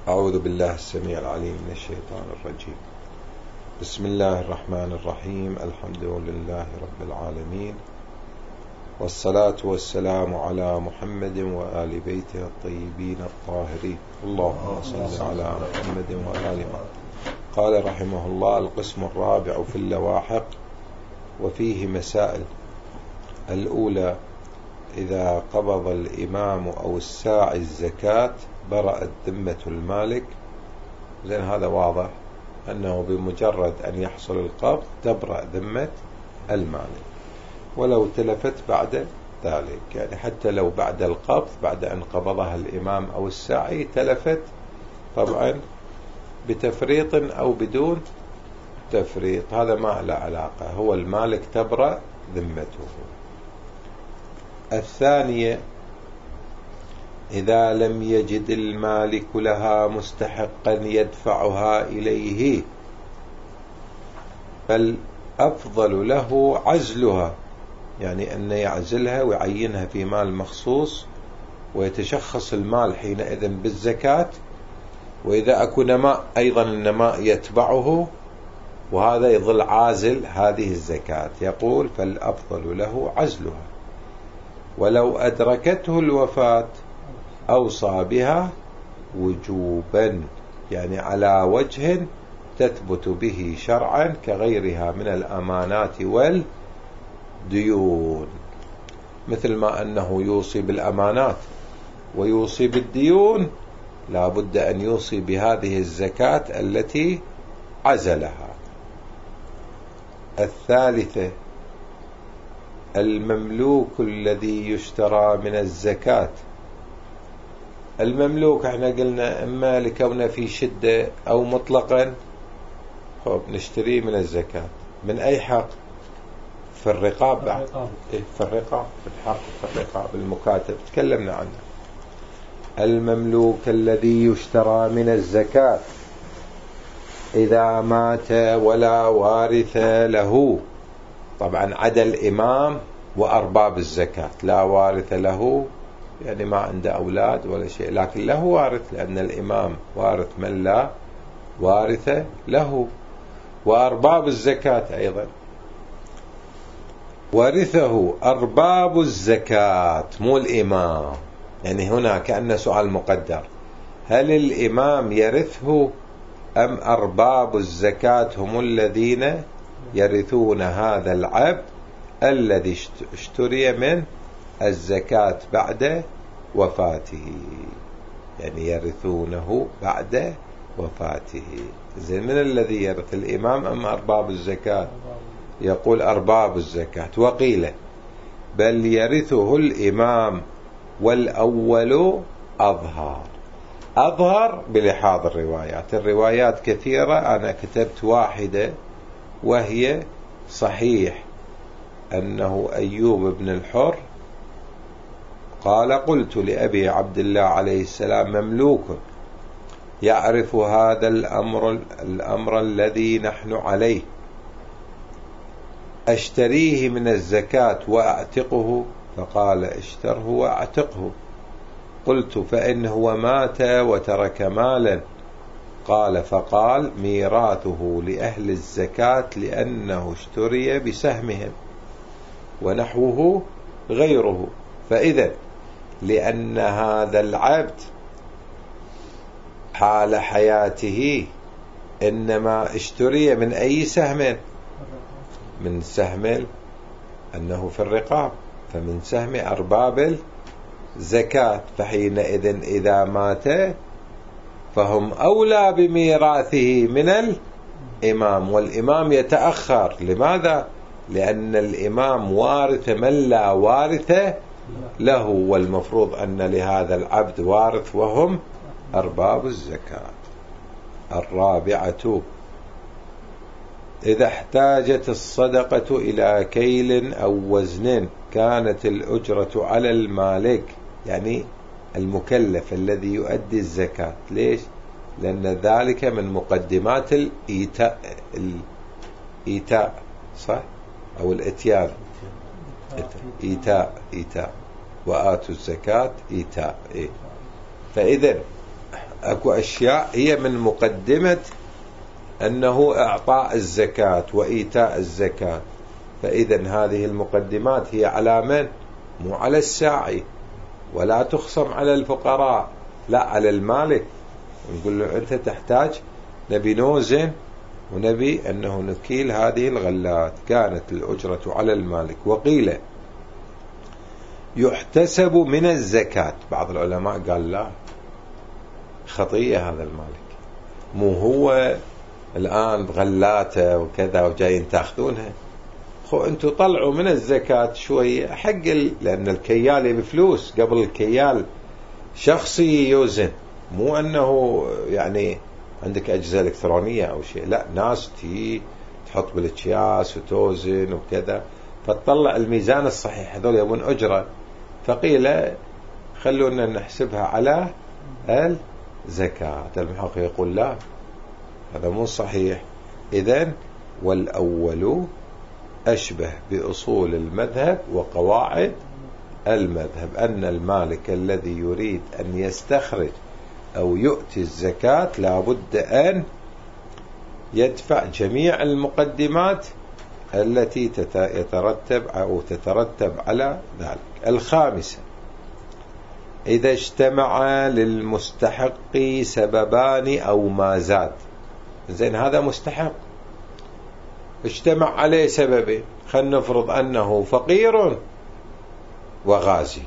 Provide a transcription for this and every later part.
أعوذ بالله السميع العليم من الشيطان الرجيم. بسم الله الرحمن الرحيم. الحمد لله رب العالمين، والصلاة والسلام على محمد وآل بيته الطيبين الطاهرين. اللهم صل على محمد وآل محمد. قال رحمه الله: القسم الرابع في اللواحق، وفيه مسائل. الأولى: إذا قبض الإمام أو الساعي الزكاة برأت ذمة المالك. زين، هذا واضح أنه بمجرد أن يحصل القبض تبرأ ذمة المالك، ولو تلفت بعد ذلك، يعني حتى لو بعد القبض، بعد أن قبضها الإمام أو الساعي تلفت، طبعا بتفريط أو بدون تفريط، هذا ما له علاقة، هو المالك تبرأ ذمته. الثانية: إذا لم يجد المالك لها مستحقا يدفعها إليه، فالأفضل له عزلها، يعني أن يعزلها ويعينها في مال مخصوص، ويتشخص المال حينئذ بالزكاة. وإذا أكو نماء أيضا النماء يتبعه، وهذا يظل عازل هذه الزكاة. يقول: فالأفضل له عزلها، ولو أدركته الوفاة أوصى بها وجوبا، يعني على وجه تثبت به شرعا كغيرها من الأمانات والديون، مثل ما أنه يوصي بالأمانات ويوصي بالديون، لا بد أن يوصي بهذه الزكاة التي عزلها. الثالثة: المملوك الذي يشترى من الزكاة. المملوك احنا قلنا اما لكونه في شدة او مطلقا، نشتريه من الزكاة. من اي حق؟ في الرقاب بعد. في الرقاب، في الحق، في الرقاب المكاتب تكلمنا عنه. المملوك الذي يشترى من الزكاة إذا مات ولا وارث له، طبعا عدا الإمام وأرباب الزكاة، لا وارث له، يعني ما عنده أولاد ولا شيء، لكن له وارث، لأن الإمام وارث من لا وارث له، وأرباب الزكاة أيضا. ورثه أرباب الزكاة مو الإمام، يعني هنا كأن سؤال مقدر: هل الإمام يرثه أم أرباب الزكاة هم الذين يرثون هذا العبد الذي اشتري من الزكاة بعد وفاته، يعني يرثونه بعد وفاته. زين، من الذي يرث، الإمام أم أرباب الزكاة؟ يقول أرباب الزكاة. وقيل بل يرثه الإمام، والأول أظهر. أظهر بلحاظ الروايات، الروايات كثيرة، أنا كتبت واحدة وهي صحيح أنه أيوب بن الحر قال: قلت لأبي عبد الله عليه السلام: مملوك يعرف هذا الأمر الذي نحن عليه، أشتريه من الزكاة وأعتقه؟ فقال: اشتره وأعتقه. قلت: فإن هو مات وترك مالا؟ قال: فقال: ميراثه لأهل الزكاة لأنه اشتري بسهمهم، ونحوه غيره. فإذا لأن هذا العبد حال حياته إنما اشتري من أي سهم؟ من سهم أنه في الرقاب، فمن سهم أرباب الزكاة، فحينئذ إذا مات فهم أولى بميراثه من الإمام، والإمام يتأخر. لماذا؟ لأن الإمام وارث من لا وارث له، والمفروض أن لهذا العبد وارث وهم أرباب الزكاة. الرابعة: إذا احتاجت الصدقة إلى كيل أو وزن كانت الأجرة على المالك، يعني المكلف الذي يؤدي الزكاة. ليش؟ لأن ذلك من مقدمات الإيتاء، صح؟ أو الإتيان. إيتاء وآتوا الزكاة إيتاء. فإذا أكو أشياء هي من مقدمة أنه إعطاء الزكاة وإيتاء الزكاة، فإذا هذه المقدمات هي على من؟ مو على الساعي، ولا تخصم على الفقراء، لا على المالك. نقول له أنت تحتاج، نبي نوزن ونبي أنه نكيل هذه الغلات. كانت الأجرة على المالك. وقيل يحتسب من الزكاة. بعض العلماء قال لا، خطية هذا المالك، مو هو الآن بغلاته وكذا وجايين تاخذونها، أنتوا طلعوا من الزكاة شوية حق لأن الكيال بفلوس، قبل الكيال شخصي يوزن، مو أنه يعني عندك أجهزة إلكترونية أو شيء، لا، ناس تحط بالأكياس وتوزن وكذا، فتطلع الميزان الصحيح. هذول يبون أجرة، فقيل خلونا نحسبها على الزكاة. المحقق يقول لا، هذا مو صحيح. إذن والأول أشبه بأصول المذهب وقواعد المذهب، أن المالك الذي يريد أن يستخرج أو يؤتي الزكاة لابد أن يدفع جميع المقدمات التي تترتب على ذلك. الخامسة، إذا اجتمع للمستحق سببان أو ما زاد. زين، هذا مستحق اجتمع عليه سببين، خلينا نفرض أنه فقير وغازي،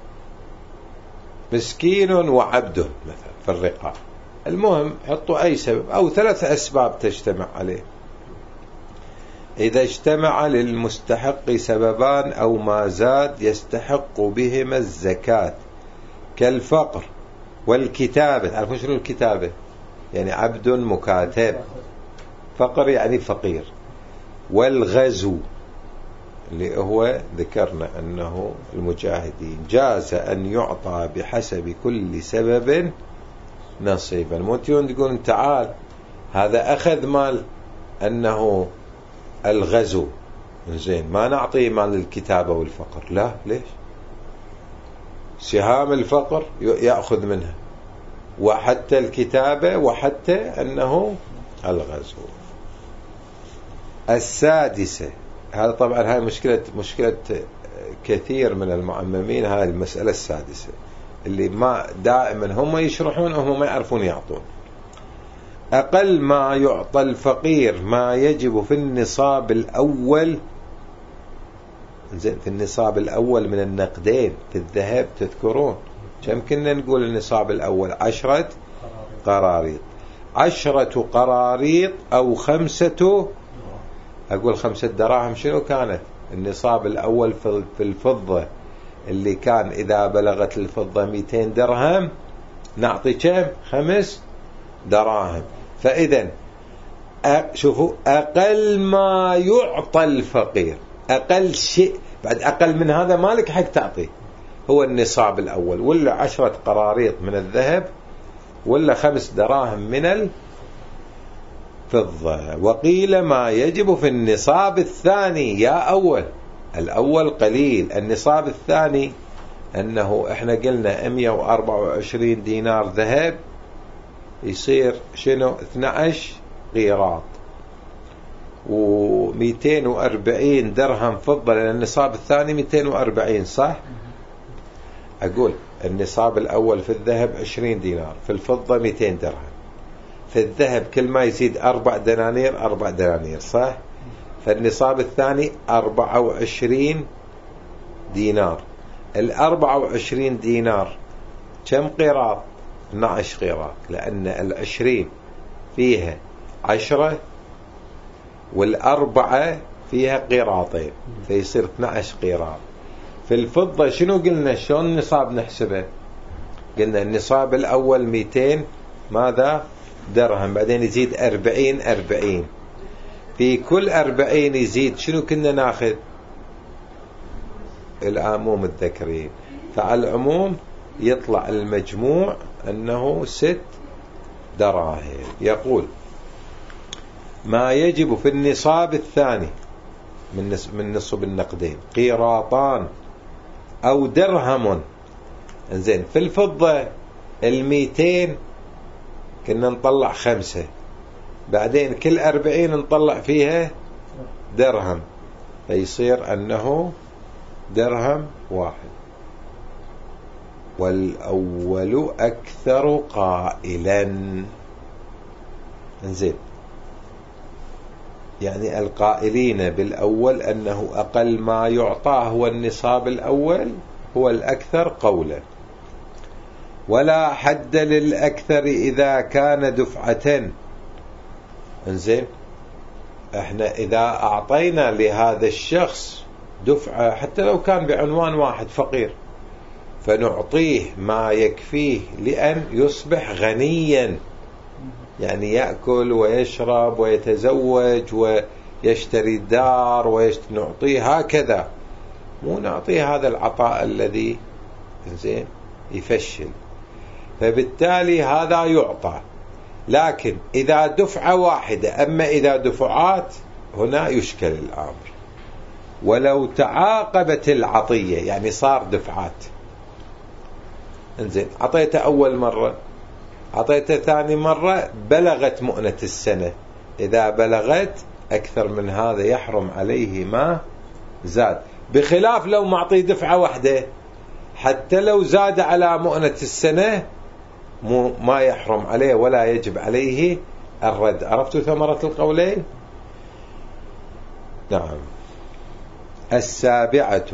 مسكين وعبد مثلا في الرقاب، المهم حطوا أي سبب أو 3 أسباب تجتمع عليه. إذا اجتمع للمستحق سببان أو ما زاد يستحق بهما الزكاة، كالفقر والكتابة. تعرفون شنو الكتابة؟ يعني عبد مكاتب، فقر يعني فقير. والغزو اللي هو ذكرنا أنه المجاهدين، جاز أن يعطى بحسب كل سبب نصيبا. موتيون تقول تعال هذا أخذ مال أنه الغزو، زين ما نعطيه مال الكتابة والفقر، لا، ليش؟ سهام الفقر يأخذ منها، وحتى الكتابة، وحتى أنه الغزو. السادسة، هذا طبعا هاي مشكلة كثير من المعممين، هاي المسألة السادسة اللي ما دائما هم يشرحون وهم ما يعرفون يعطون. أقل ما يعطى الفقير ما يجب في النصاب الأول. زين، في النصاب الأول من النقدين في الذهب تذكرون كم كنا نقول النصاب الأول؟ 10 قراريط. 10 قراريط أو 5، أقول 5 دراهم. شنو كانت النصاب الأول في الفضة؟ اللي كان إذا بلغت الفضة 200 درهم نعطي كم؟ 5 دراهم. فإذا شوفوا، أقل ما يعطى الفقير، أقل شيء، بعد أقل من هذا مالك حق تعطيه، هو النصاب الأول، ولا 10 قراريط من الذهب، ولا 5 دراهم من الفضة. وقيل ما يجب في النصاب الثاني. يا أول، الأول قليل، النصاب الثاني أنه إحنا قلنا 124 دينار ذهب يصير شنو؟ 12 قيراط، و240 درهم فضة، لأن النصاب الثاني 240، صح؟ أقول النصاب الأول في الذهب 20 دينار، في الفضة 200 درهم. في الذهب كل ما يزيد 4 دنانير 4 دنانير، صح؟ فالنصاب الثاني 24 دينار. 24 دينار كم قيراط؟ 12 قيراط، لأن 20 فيها 10 والأربعة فيها قيراطين، فيصير 12 قيراط. في الفضة شنو قلنا؟ شلون النصاب نحسبه؟ قلنا النصاب الأول 200 ماذا؟ درهم، بعدين يزيد 40 في كل 40 يزيد شنو كنا ناخذ؟ العموم الذكرين، فعلى العموم يطلع المجموع أنه 6 دراهم. يقول ما يجب في النصاب الثاني من نصب النقدين قيراطان أو درهم. زين، في الفضة 200 كنا نطلع 5، بعدين كل 40 نطلع فيها درهم، فيصير أنه درهم واحد. والأول أكثر قائلا. انزين، يعني القائلين بالأول أنه أقل ما يعطى هو النصاب الأول هو الأكثر قولا. ولا حد للأكثر إذا كان دفعة. انزين، احنا إذا أعطينا لهذا الشخص دفعة حتى لو كان بعنوان واحد فقير، فنعطيه ما يكفيه لأن يصبح غنيا، يعني يأكل ويشرب ويتزوج ويشتري دار نعطيه هكذا، مو نعطيه هذا العطاء الذي زين يفشل. فبالتالي هذا يعطى. لكن إذا دفعة واحدة، أما إذا دفعات هنا يشكل الأمر. ولو تعاقبت العطية، يعني صار دفعات، انزين عطيته أول مرة، عطيته ثاني مرة، بلغت مؤنة السنة، إذا بلغت أكثر من هذا يحرم عليه ما زاد. بخلاف لو معطيه دفعة واحدة، حتى لو زاد على مؤنة السنة ما يحرم عليه ولا يجب عليه الرد. عرفتوا ثمرة القولين؟ نعم. 7،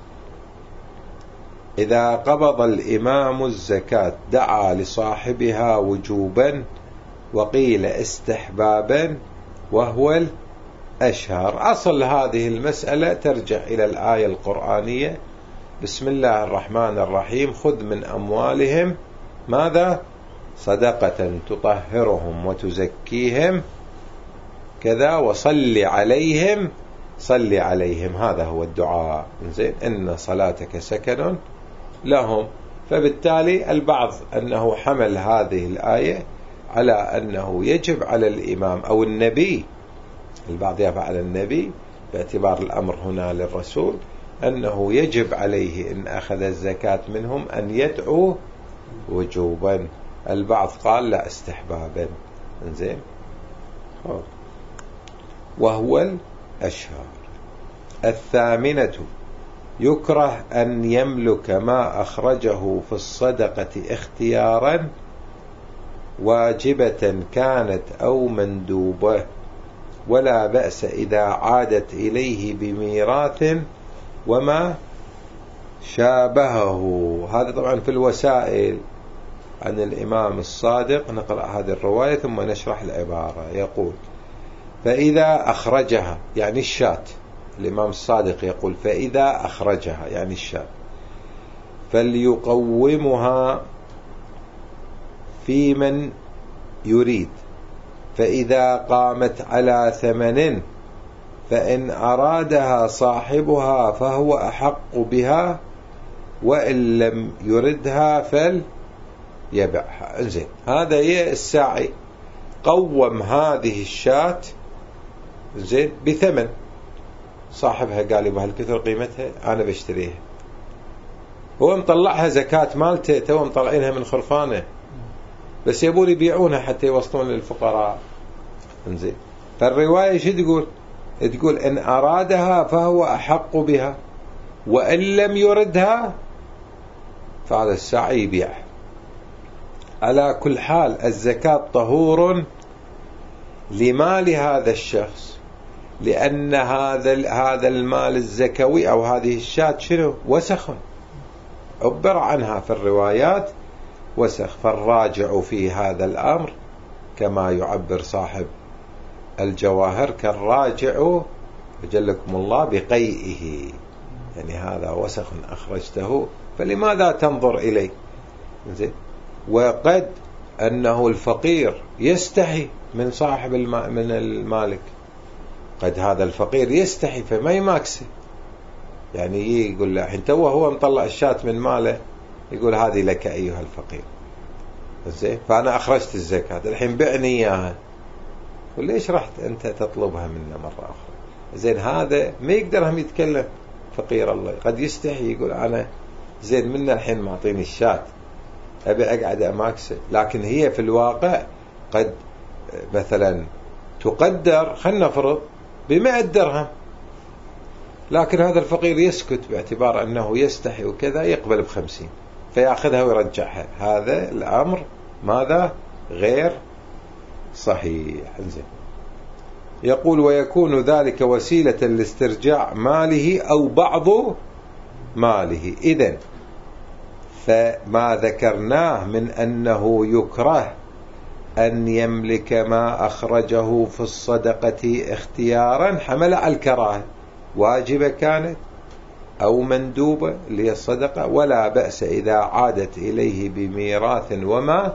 إذا قبض الإمام الزكاة دعا لصاحبها وجوبا وقيل استحبابا وهو الأشهر. أصل هذه المسألة ترجع إلى الآية القرآنية: بسم الله الرحمن الرحيم، خذ من أموالهم ماذا؟ صدقة تطهرهم وتزكيهم كذا وصل عليهم، صل عليهم، هذا هو الدعاء. زين، إن صلاتك سكن لهم. فبالتالي البعض أنه حمل هذه الآية على أنه يجب على الإمام أو النبي، البعض يفعل النبي باعتبار الأمر هنا للرسول، أنه يجب عليه إن أخذ الزكاة منهم أن يدعو وجوبا. البعض قال لا، استحبابا. زين، وهو الأشهر. 8، يكره أن يملك ما أخرجه في الصدقة اختيارا واجبة كانت أو مندوبة، ولا بأس إذا عادت إليه بميراث وما شابهه. هذا طبعا في الوسائل عن الإمام الصادق. نقرأ هذه الرواية ثم نشرح العبارة. يقول: فإذا أخرجها، يعني الشاة. الإمام الصادق يقول: فإذا أخرجها يعني الشاة، فليقومها في من يريد، فإذا قامت على ثمن فإن أرادها صاحبها فهو أحق بها، وإن لم يردها فليبعها. زين، هذا هي الساعي قوم هذه الشاة زين بثمن، صاحبها قال لي بهالكثر قيمتها أنا بشتريها، هو مطلعها زكاة مالته، تو مطلعينها من خرفانه، بس يبون يبيعونها حتى يوصلون للفقراء. انزين، فالرواية شو تقول؟ تقول إن أرادها فهو أحق بها، وإن لم يردها فعلى الساعي يبيعها. على كل حال الزكاة طهور لمال هذا الشخص، لأن هذا المال الزكوي أو هذه الشاة شنو؟ وسخ، عبر عنها في الروايات وسخ. فالراجع في هذا الأمر كما يعبر صاحب الجواهر كالراجع أجلكم الله بقيئه، يعني هذا وسخ أخرجته فلماذا تنظر إليه؟ زين، وقد أنه الفقير يستحي من صاحب من المالك، قد هذا الفقير يستحي فما يماكسه، يعني يقول له حين توه هو مطلع الشاة من ماله، يقول هذه لك أيها الفقير، زين، فأنا أخرجت الزكاة الحين بعني إياها، وليش رحت أنت تطلبها منا مرة أخرى؟ زين، هذا ما يقدر هم يتكلم فقير الله، قد يستحي يقول أنا زين منا الحين معطيني الشاة أبي أقعد أماكسه، لكن هي في الواقع قد مثلا تقدر خلنا نفرض ب100 درهم، لكن هذا الفقير يسكت باعتبار أنه يستحي وكذا، يقبل ب50 فيأخذها ويرجعها. هذا الأمر ماذا؟ غير صحيح. زين. يقول ويكون ذلك وسيلة لاسترجاع ماله أو بعض ماله. إذن فما ذكرناه من أنه يكره أن يملك ما أخرجه في الصدقة اختيارا حمل على الكراهة، واجبة كانت أو مندوبة اللي هي الصدقة، ولا بأس إذا عادت إليه بميراث وما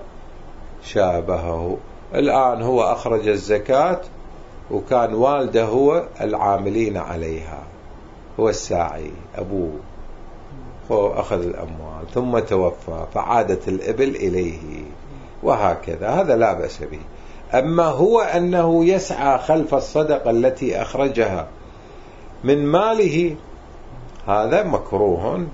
شابهه. الآن هو أخرج الزكاة وكان والده هو العاملين عليها، هو الساعي، أبوه هو أخذ الأموال ثم توفى فعادت الإبل إليه وهكذا، هذا لا بأس به. أما هو أنه يسعى خلف الصدقة التي أخرجها من ماله، هذا مكروه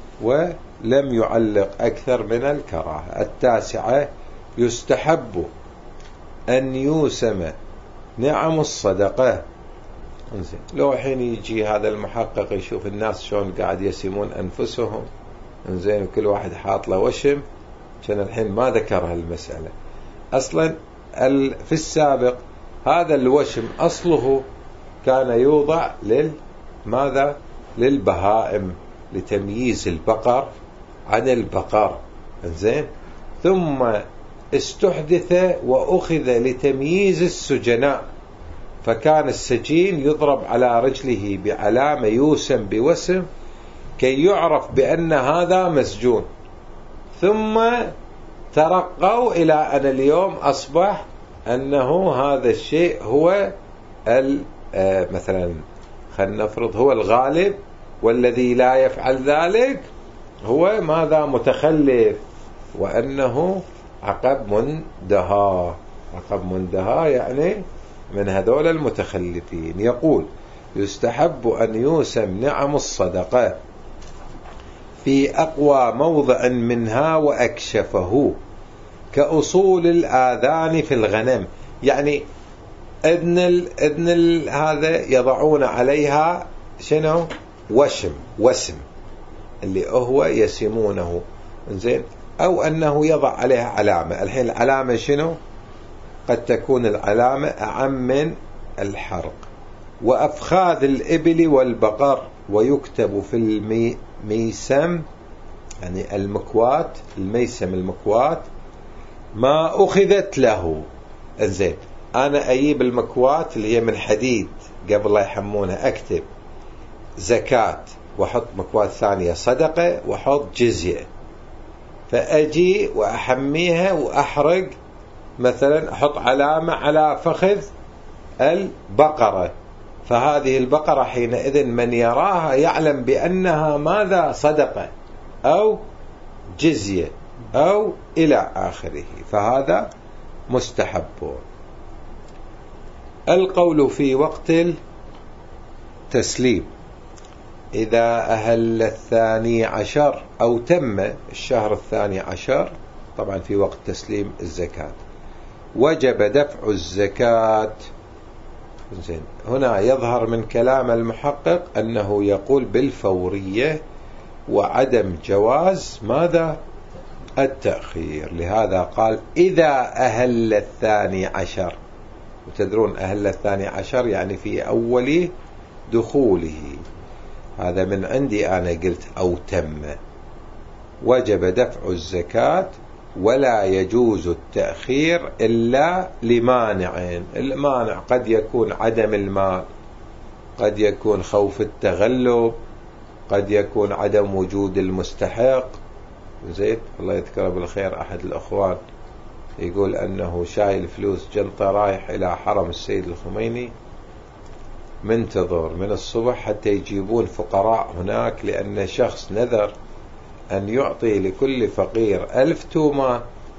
ولم يعلق أكثر من الكراهة. 9 يستحب أن يوسم نعم الصدقة. لو حين يجي هذا المحقق يشوف الناس شلون قاعد يسمون أنفسهم، انزين، وكل واحد حاط له وشم، كان الحين ما ذكر هالمسألة أصلا. في السابق هذا الوشم أصله كان يوضع ماذا؟ للبهائم، لتمييز البقر عن البقر، انزين، ثم استحدث وأخذ لتمييز السجناء، فكان السجين يضرب على رجله بعلامة يوسم بوسم كي يعرف بأن هذا مسجون. ثم ترقوا إلى أن اليوم أصبح أنه هذا الشيء هو مثلا خلنا نفرض هو الغالب، والذي لا يفعل ذلك هو ماذا؟ متخلف، وأنه عقب مندهى. عقب مندهى يعني من هذول المتخلفين. يقول يستحب أن يوسم نعم الصدقة في أقوى موضع منها وأكشفه، كأصول الآذان في الغنم، يعني إذن هذا يضعون عليها شنو؟ وسم اللي هو يسمونه، زين، أو أنه يضع عليها علامة. الحين العلامة شنو؟ قد تكون العلامة أعم من الحرق. وأفخاذ الإبل والبقر، ويكتب في الميسم يعني المكوات، الميسم المكوات، ما أخذت له. زين، أنا أجيب المكوات اللي هي من حديد قبل لا يحمونها، أكتب زكاة وأحط مكوات ثانية صدقة وأحط جزية، فأجي وأحميها وأحرق، مثلا أحط علامة على فخذ البقرة، فهذه البقرة حينئذ من يراها يعلم بأنها ماذا؟ صدقة أو جزية أو إلى آخره، فهذا مستحب. القول في وقت التسليم، إذا أهل 12 أو تم الشهر 12، طبعا في وقت تسليم الزكاة، وجب دفع الزكاة. زين، هنا يظهر من كلام المحقق أنه يقول بالفورية وعدم جواز ماذا؟ التأخير. لهذا قال إذا أهل 12، وتدرون أهل 12 يعني في أول دخوله، هذا من عندي أنا قلت أو تم، وجب دفع الزكاة ولا يجوز التأخير إلا لمانعين. المانع قد يكون عدم المال، قد يكون خوف التغلب، قد يكون عدم وجود المستحق. زين، الله يذكره بالخير، أحد الأخوان يقول أنه شايل فلوس جنطة رايح إلى حرم السيد الخميني، منتظر من الصبح حتى يجيبون فقراء هناك، لأن شخص نذر أن يعطي لكل فقير 1000 تومان،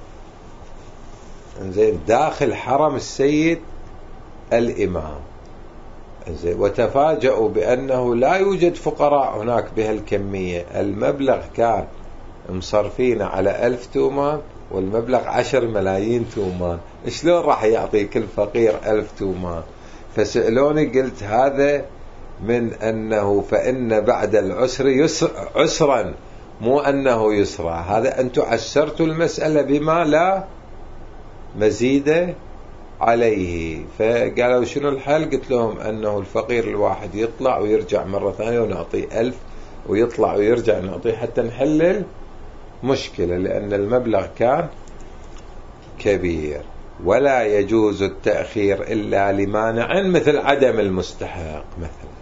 زين، داخل حرم السيد الإمام. زين، وتفاجأوا بأنه لا يوجد فقراء هناك بهالكمية، المبلغ كان مصرفين على 1000 تومان والمبلغ 10 ملايين تومان، شلون راح يعطي كل فقير 1000 تومان؟ فسألوني قلت هذا من أنه فإن بعد العسر عسرا، مو أنه يسرا. هذا أنتم عسرتوا المسألة بما لا مزيد عليه. فقالوا شنو الحل؟ قلت لهم أنه الفقير الواحد يطلع ويرجع مرة ثانية ونعطيه 1000، ويطلع ويرجع نعطيه حتى نحل المشكلة، لأن المبلغ كان كبير. ولا يجوز التأخير إلا لمانع مثل عدم المستحق مثلا،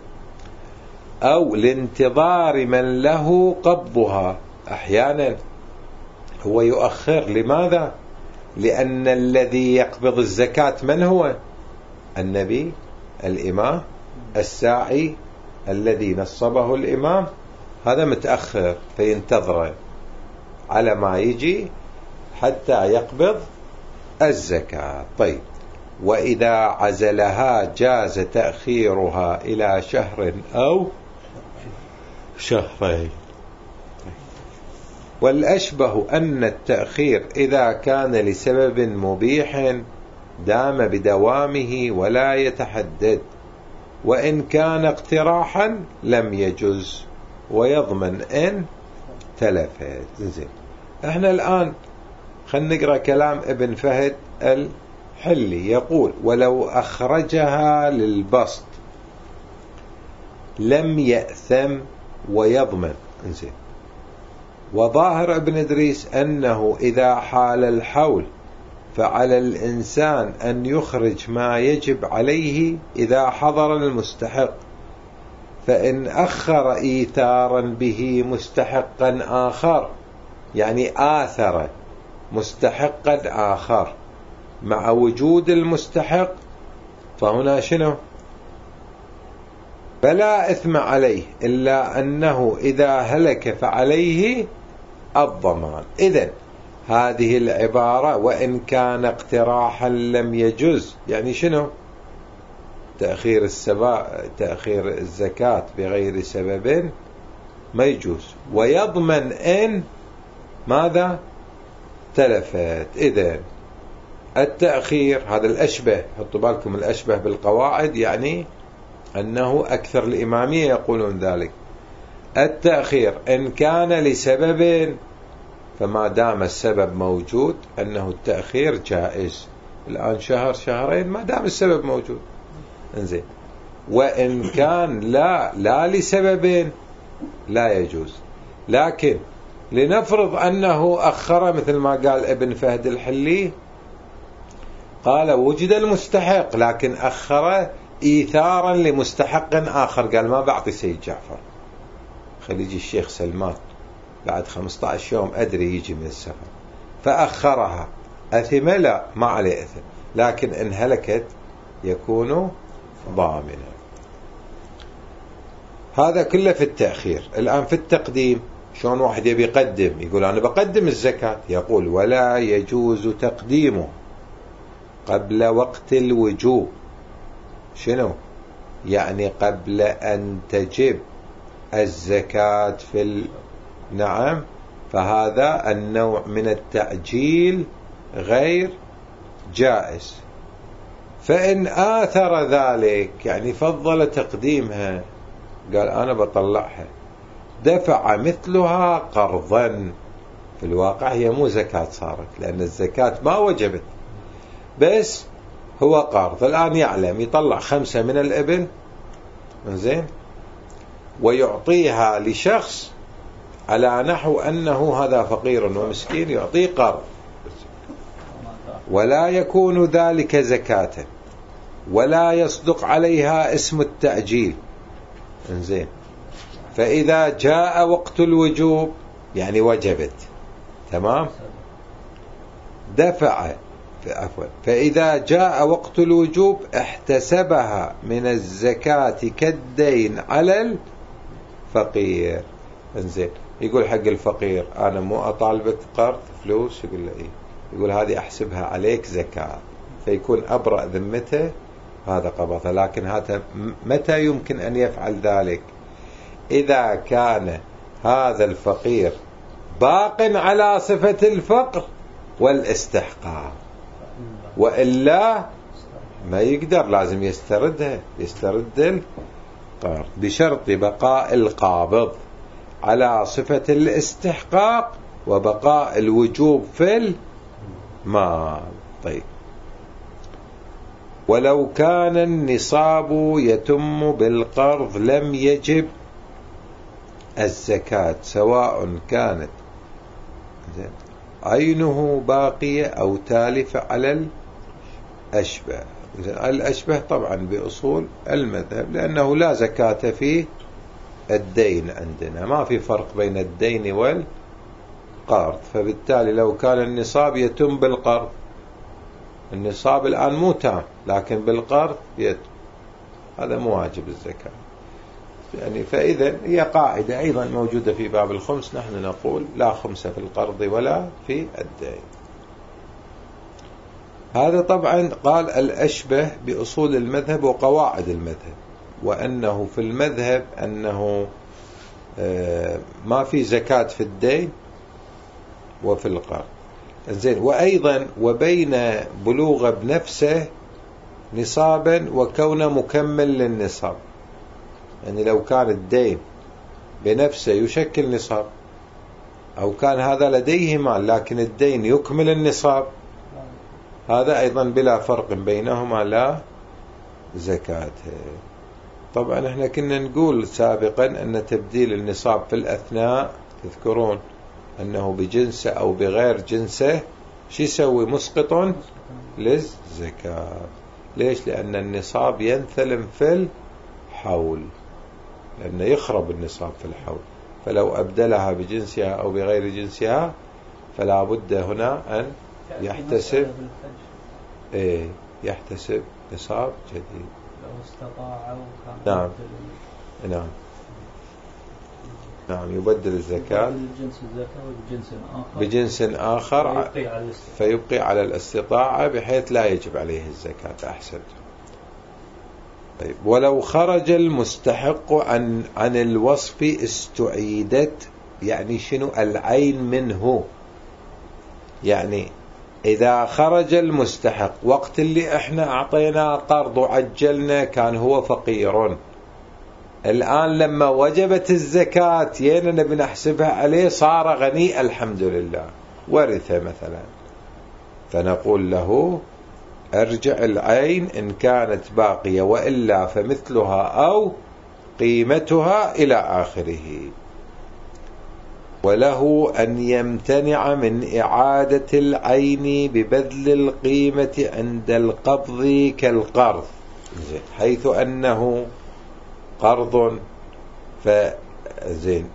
أو لانتظار من له قبضها. أحيانا هو يؤخر، لماذا؟ لأن الذي يقبض الزكاة من هو؟ النبي، الإمام، الساعي الذي نصبه الإمام، هذا متأخر فينتظره على ما يجي حتى يقبض الزكاة. طيب، وإذا عزلها جاز تأخيرها إلى شهر أو شهرين. والأشبه أن التأخير إذا كان لسبب مبيح دام بدوامه ولا يتحدد، وإن كان اقتراحا لم يجز ويضمن إن تلفت. زين، احنا الآن خلينا نقرأ كلام ابن فهد الحلي، يقول: ولو أخرجها للبسط لم يأثم ويضمن. زين، وظاهر ابن إدريس أنه إذا حال الحول فعلى الإنسان أن يخرج ما يجب عليه إذا حضر المستحق، فإن أخر إيثارا به مستحقا آخر، يعني آثر مستحقا آخر مع وجود المستحق، فهنا شنو؟ فلا إثم عليه، إلا أنه إذا هلك فعليه الضمان. إذن هذه العبارة وإن كان اقتراحا لم يجوز، يعني شنو؟ تأخير الزكاة بغير سبب ما يجوز، ويضمن إن ماذا؟ تلفت. إذن التأخير هذا الأشبه، حطوا بالكم الأشبه بالقواعد يعني أنه أكثر الإمامية يقولون ذلك. التأخير إن كان لسبب، فما دام السبب موجود أنه التأخير جائز. الآن شهر شهرين ما دام السبب موجود. انزين، وإن كان لا لسبب لا يجوز. لكن لنفرض أنه أخر مثل ما قال ابن فهد الحلي، قال وجد المستحق لكن أخر إيثارا لمستحق آخر، قال ما بعطي سيد جعفر، خلي يجي الشيخ سلمان بعد 15 يوم أدري يجي من السفر، فأخرها. أثم؟ لا، ما عليه أثم، لكن إن هلكت يكون ضامنا. هذا كله في التأخير. الآن في التقديم، شلون واحد يبي يقدم؟ يقول أنا بقدم الزكاة، يقول ولا يجوز تقديمه قبل وقت الوجوب. شنو يعني؟ قبل أن تجب الزكاة نعم، فهذا النوع من التعجيل غير جائز. فإن آثر ذلك، يعني فضل تقديمها، قال أنا بطلعها، دفع مثلها قرضا، في الواقع هي مو زكاة صارت، لأن الزكاة ما وجبت، بس هو قرض. الآن يعلم يطلع 5 من الإبل، زين، ويعطيها لشخص على نحو أنه هذا فقير ومسكين، يعطيه قرض، ولا يكون ذلك زكاة، ولا يصدق عليها اسم التأجيل. زين، فإذا جاء وقت الوجوب يعني وجبت، تمام، دفع، فإذا جاء وقت الوجوب احتسبها من الزكاة كالدين على الفقير. انزين، يقول حق الفقير أنا مو أطالبك قرض فلوس، يقول له إيه، يقول هذه أحسبها عليك زكاة، فيكون أبرأ ذمته، هذا قبضه. لكن هذا متى يمكن أن يفعل ذلك؟ إذا كان هذا الفقير باق على صفة الفقر والاستحقاق، وإلا ما يقدر، لازم يسترد القرض بشرط بقاء القابض على صفة الاستحقاق وبقاء الوجوب في المال. طيب، ولو كان النصاب يتم بالقرض لم يجب الزكاة، سواء كانت عينه باقية أو تالفة على الأشبه. الأشبه طبعا بأصول المذهب، لأنه لا زكاة في الدين، عندنا ما في فرق بين الدين والقرض، فبالتالي لو كان النصاب يتم بالقرض، النصاب الآن مو تام لكن بالقرض يتم، هذا مو واجب الزكاة يعني. فإذا هي قاعدة أيضا موجودة في باب الخمس، نحن نقول لا خمس في القرض ولا في الدين. هذا طبعا قال الأشبه بأصول المذهب وقواعد المذهب، وأنه في المذهب أنه ما في زكاة في الدين وفي القرض. زين، وأيضا وبين بلوغ بنفسه نصابا وكونه مكمل للنصاب، يعني لو كان الدين بنفسه يشكل نصاب، أو كان هذا لديه مال لكن الدين يكمل النصاب، هذا أيضا بلا فرق بينهما لا زكاة. طبعا احنا كنا نقول سابقا أن تبديل النصاب في الأثناء، تذكرون أنه بجنسه أو بغير جنسه شو يسوي؟ مسقط للزكاة. ليش؟ لأن النصاب ينثلم في الحول، لأنه يخرب النصاب في الحول، فلو أبدلها بجنسها أو بغير جنسها فلا بد هنا أن يحتسب نصاب جديد. لو استطاع وكان نعم يبدل الزكاة بجنس آخر فيبقي على الاستطاعة بحيث لا يجب عليه الزكاة. أحسنت. طيب، ولو خرج المستحق عن الوصف استعيدت، يعني شنو العين منه؟ يعني إذا خرج المستحق وقت اللي احنا أعطيناه قرض وعجلنا كان هو فقير، الآن لما وجبت الزكاة يينا نبي نحسبها عليه صار غني الحمد لله، ورث مثلا، فنقول له ارجع العين إن كانت باقية، وإلا فمثلها أو قيمتها إلى آخره. وله أن يمتنع من إعادة العين ببذل القيمة عند القبض كالقرض، حيث أنه قرض فزين،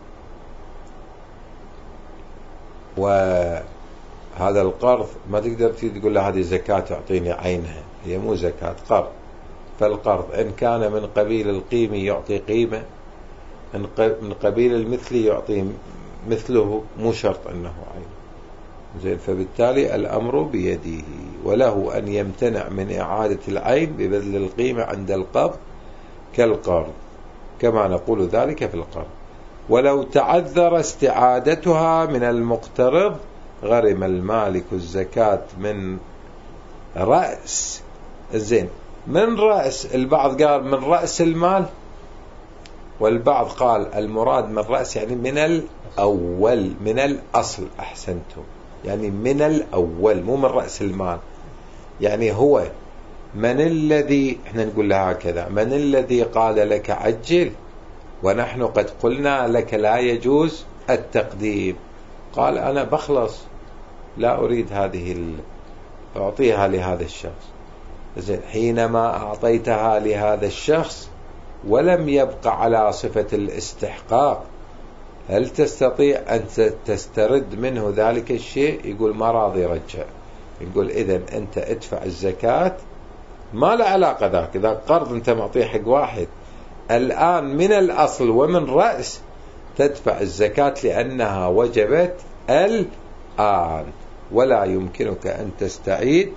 وهذا القرض ما تقدر تقول له هذه زكاة تعطيني عينها، هي مو زكاة، قرض. فالقرض إن كان من قبيل القيمة يعطي قيمة، من قبيل المثل يعطي مثله، مو شرط أنه عين. زين، فبالتالي الأمر بيده. وله أن يمتنع من إعادة العين ببذل القيمة عند القبض كالقرض، كما نقول ذلك في القرض. ولو تعذر استعادتها من المقترض غرم المالك الزكاة من رأس. زين، من رأس، البعض قال من رأس المال، والبعض قال المراد من رأس يعني من الأول، من الأصل. أحسنتم، يعني من الأول مو من رأس المال. يعني هو من الذي، احنا نقول له هكذا، من الذي قال لك عجل ونحن قد قلنا لك لا يجوز التقديم؟ قال أنا بخلص، لا أريد هذه أعطيها لهذا الشخص. زين، حينما أعطيتها لهذا الشخص ولم يبقى على صفة الاستحقاق، هل تستطيع أن تسترد منه ذلك الشيء؟ يقول ما راضي يرجع. يقول إذن أنت ادفع الزكاة، ما له علاقة ذاك، إذا قرض أنت معطيه حق واحد، الآن من الأصل ومن رأس تدفع الزكاة لأنها وجبت الآن، ولا يمكنك أن تستعيد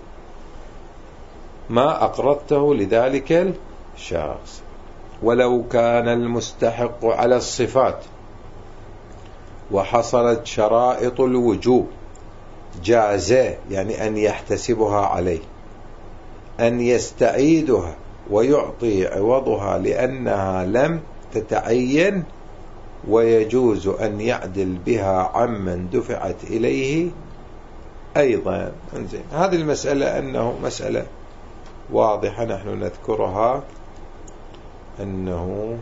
ما أقرضته لذلك الشخص. ولو كان المستحق على الصفات وحصلت شرائط الوجوب جاز يعني أن يحتسبها عليه، أن يستعيدها ويعطي عوضها لأنها لم تتعين، ويجوز أن يعدل بها عمن دفعت إليه أيضا. انزين، هذه المسألة أنه مسألة واضحة نحن نذكرها، أنه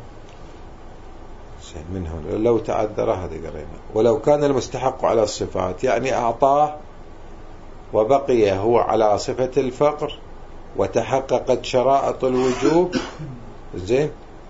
من هنا لو تعذر هذه قرينا، ولو كان المستحق على الصفات يعني أعطاه وبقي هو على صفة الفقر وتحققت شرائط الوجوب، زين،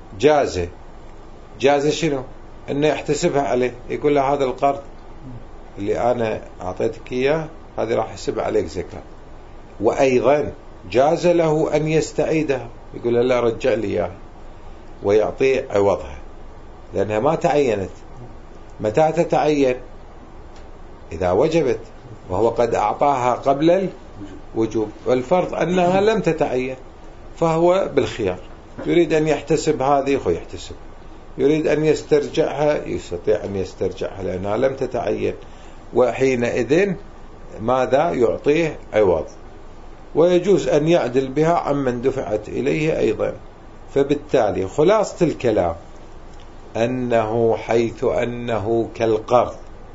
جاز شنو؟ انه يحتسبها عليه، يقول له هذا القرض اللي انا اعطيتك اياه هذه راح احسب عليك زكاة. وايضا جاز له ان يستعيدها، يقول له لا رجع لي اياها ويعطيه عوضها، لانها ما تعينت. متى تتعين؟ اذا وجبت، وهو قد اعطاها قبل الوجوب، والفرض انها لم تتعين، فهو بالخيار، يريد ان يحتسب هذه يحتسب، يريد أن يسترجعها يستطيع أن يسترجعها لأنها لم تتعين، وحينئذ ماذا؟ يعطيه عوض، ويجوز أن يعدل بها عمن دفعت إليه أيضا. فبالتالي خلاصة الكلام أنه حيث أنه كالقرض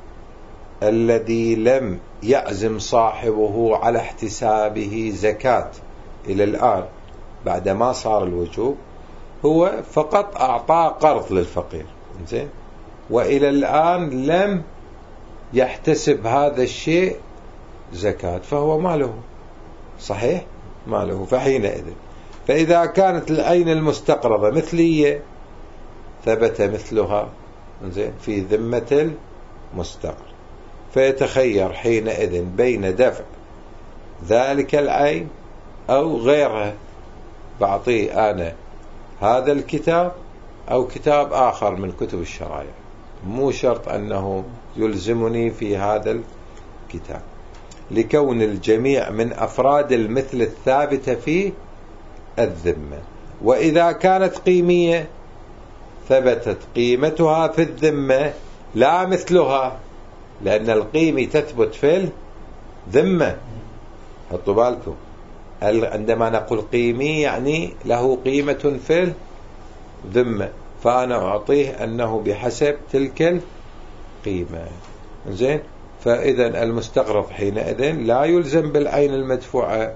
الذي لم يعزم صاحبه على احتسابه زكاة إلى الآن بعد ما صار الوجوب، هو فقط أعطاه قرض للفقير، زين، وإلى الآن لم يحتسب هذا الشيء زكاة، فهو ماله، صحيح ماله. فحينئذ فإذا كانت العين المستقرضة مثلية ثبت مثلها، زين، في ذمة المستقرض، فيتخير حينئذ بين دفع ذلك العين أو غيرها، بعطيه أنا هذا الكتاب أو كتاب آخر من كتب الشرائع، مو شرط أنه يلزمني في هذا الكتاب، لكون الجميع من أفراد المثل الثابتة في الذمة. وإذا كانت قيمية ثبتت قيمتها في الذمة لا مثلها، لأن القيمة تثبت في الذمة. حطوا بالكم، عندما نقول قيمي يعني له قيمة في الذمة، فأنا أعطيه أنه بحسب تلك القيمة، زين. فإذا المستقرض حينئذ لا يلزم بالعين المدفوعة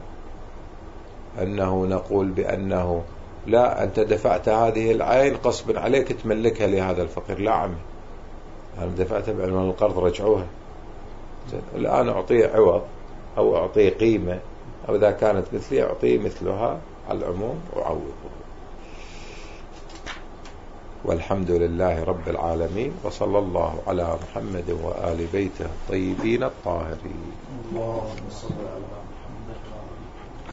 أنه نقول بأنه لا، أنت دفعت هذه العين قصبا عليك تملكها لهذا الفقير، لا عمي، أنا دفعتها بعنوان القرض، رجعوها، زين. الآن أعطيه عوض أو أعطيه قيمة، أو إذا كانت مثلي أعطيه مثلها على العموم وعوضه. والحمد لله رب العالمين، وصلى الله على محمد وآل بيته الطيبين الطاهرين. اللهم صل على